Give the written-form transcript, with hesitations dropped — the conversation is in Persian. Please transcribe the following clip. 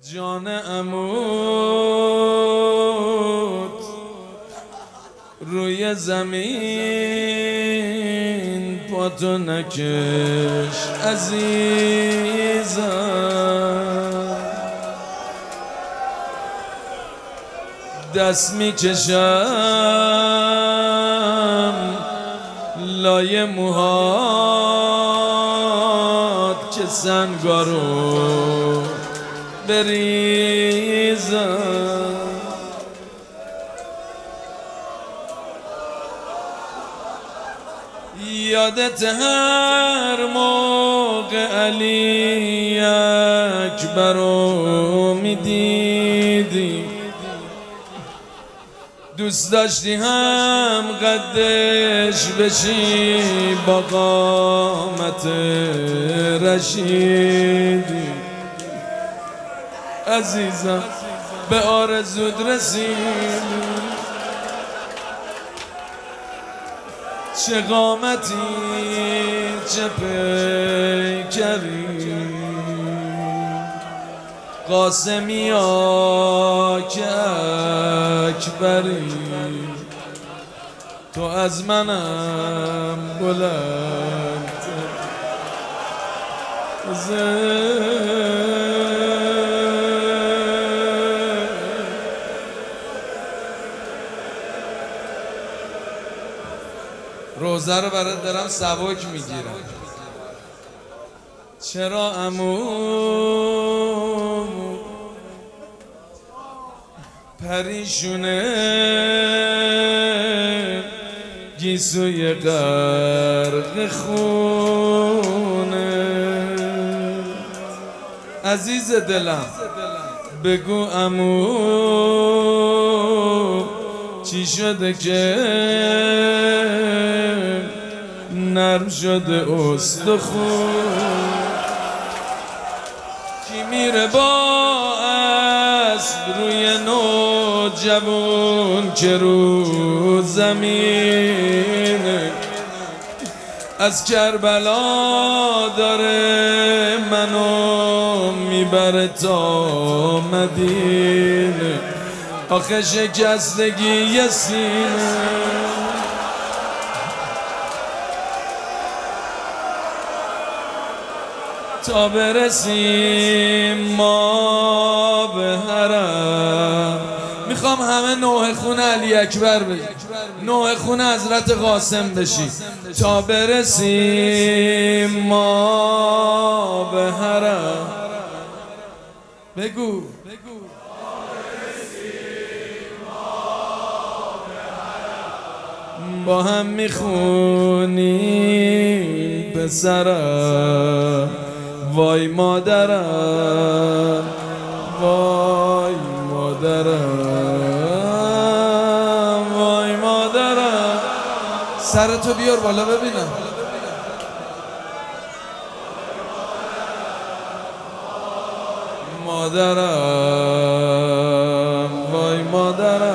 جان عمود روی زمین پاتو نکش عزیزم، دست میکشم لای موهات که سنگارو بریزم. یادت هر موقع علی اکبر رو میدیدی، دوست داشتی هم قدش بشی با قامت رشیدی. عزیزم به آرزود رسیدی، چه قامتی چه پیکری، قاسمی ها که اکبری، تو از منم بلند روزه رو برات دارم سبک میگیرم. چرا عمو پریشونه گیسوی غرق خونه؟ عزیز دلم بگو عمو چی شده که نرم شده استخون؟ کی میره با اسب روی نوجوان که رو زمینه؟ از کربلا داره منو میبره تا مدینه، آخه شکستگی سینه. تا برسیم ما به حرم، میخوام همه نوح خون علی اکبر بگیم، نوح خون حضرت قاسم بشی. تا برسیم ما به حرم، بگو با هم میخونیم پسرم، وای مادرم وای مادرم وای مادرم. سرتو بیار بالا ببینم. مادرم وای مادرم.